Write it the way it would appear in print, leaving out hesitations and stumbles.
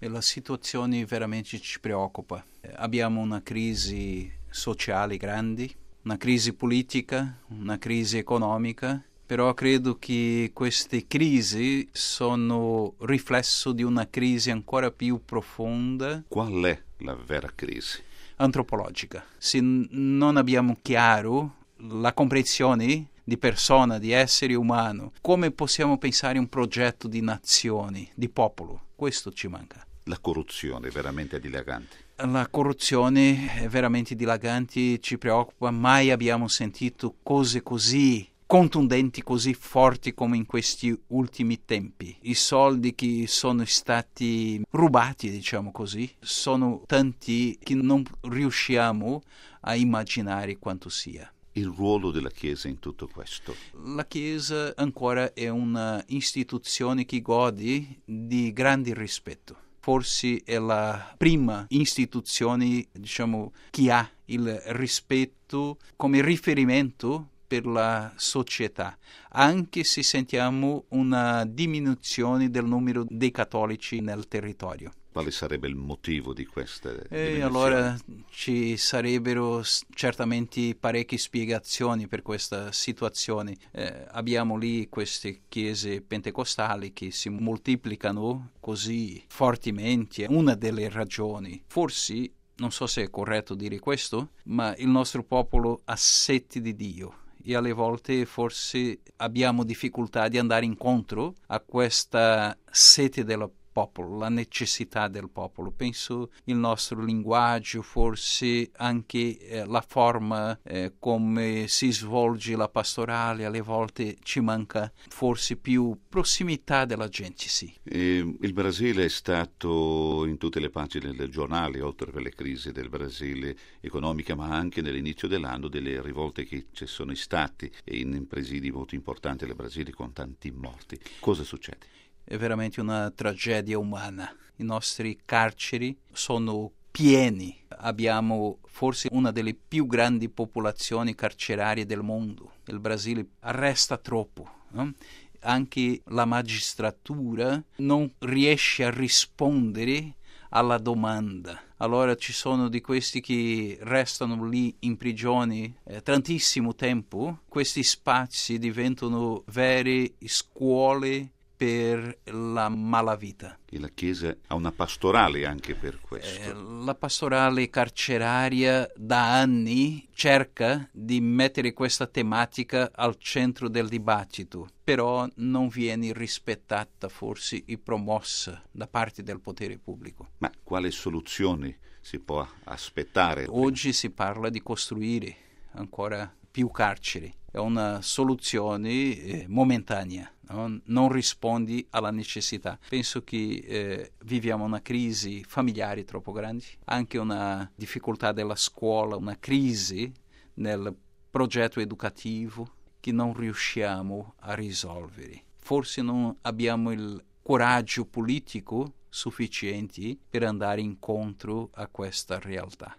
E la situazione veramente ci preoccupa. Abbiamo una crisi sociale grande, una crisi politica, una crisi economica, però credo che queste crisi sono riflesso di una crisi ancora più profonda. Qual è la vera crisi? Antropologica. Se non abbiamo chiaro la comprensione di persona, di essere umano, come possiamo pensare a un progetto di nazioni, di popolo? Questo ci manca. La corruzione è veramente dilagante. La corruzione è veramente dilagante, ci preoccupa. Mai abbiamo sentito cose così contundenti, così forti come in questi ultimi tempi. I soldi che sono stati rubati, diciamo così, sono tanti che non riusciamo a immaginare quanto sia. Il ruolo della Chiesa in tutto questo? La Chiesa ancora è una istituzione che gode di grande rispetto. Forse è la prima istituzione, diciamo, che ha il rispetto come riferimento per la società, anche se sentiamo una diminuzione del numero dei cattolici nel territorio. Quale sarebbe il motivo di questa E allora ci sarebbero certamente parecchie spiegazioni per questa situazione. Abbiamo lì queste chiese pentecostali che si moltiplicano così fortemente. Una delle ragioni, forse, non so se è corretto dire questo, ma il nostro popolo ha sete di Dio. E alle volte forse abbiamo difficoltà di andare incontro a questa sete del popolo, la necessità del popolo. Penso il nostro linguaggio, forse anche la forma come si svolge la pastorale, alle volte ci manca forse più prossimità della gente, sì. Il Brasile è stato in tutte le pagine del giornale, oltre per le crisi del Brasile economica, ma anche nell'inizio dell'anno delle rivolte che ci sono stati in presidi molto importanti del Brasile con tanti morti. Cosa succede? È veramente una tragedia umana. I nostri carceri sono pieni. Abbiamo forse una delle più grandi popolazioni carcerarie del mondo. Il Brasile arresta troppo, no? Anche la magistratura non riesce a rispondere alla domanda. Allora ci sono di questi che restano lì in prigione tantissimo tempo. Questi spazi diventano vere scuole per la malavita. E la Chiesa ha una pastorale anche per questo. La pastorale carceraria da anni cerca di mettere questa tematica al centro del dibattito, però non viene rispettata forse e promossa da parte del potere pubblico. Ma quale soluzioni si può aspettare? Oggi si parla di costruire ancora più carceri. È una soluzione momentanea, no? Non rispondi alla necessità. Penso che viviamo una crisi familiare troppo grande, anche una difficoltà della scuola, una crisi nel progetto educativo che non riusciamo a risolvere. Forse non abbiamo il coraggio politico sufficiente per andare incontro a questa realtà.